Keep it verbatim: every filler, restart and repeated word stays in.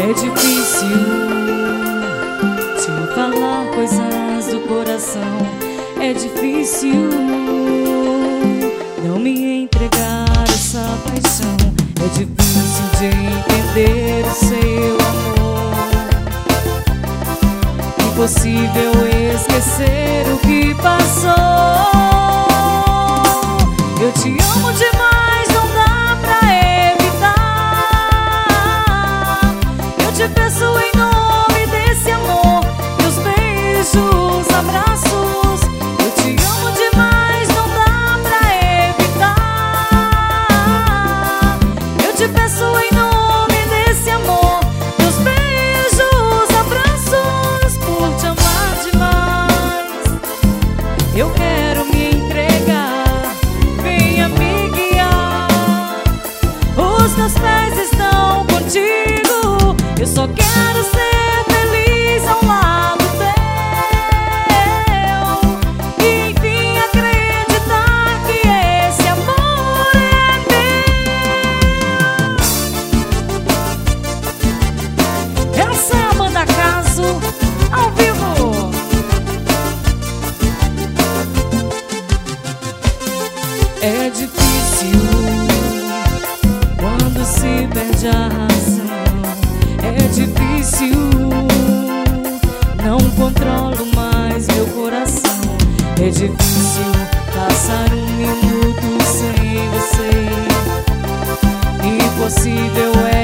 É difícil te falar coisas do coração. É difícil não me entregar essa paixão. É difícil de entender o seu amor. Impossível esquecer o que passou. Eu te amo demais, não dá pra evitar. Eu te peço em nome desse amor, meus beijos, abraços. Eu te amo demais, não dá pra evitar. Eu te peço em nome desse amor, meus beijos, abraços. Por te amar demais, eu quero me entregar. Venha me guiar. Os meus pés estão contigo. Eu só quero ser feliz ao lado teu. E enfim acreditar que esse amor é meu. Essa é a banda Caso ao vivo. É difícil quando se perde a razão. É difícil, não controlo mais meu coração. É difícil passar um minuto sem você. Impossível é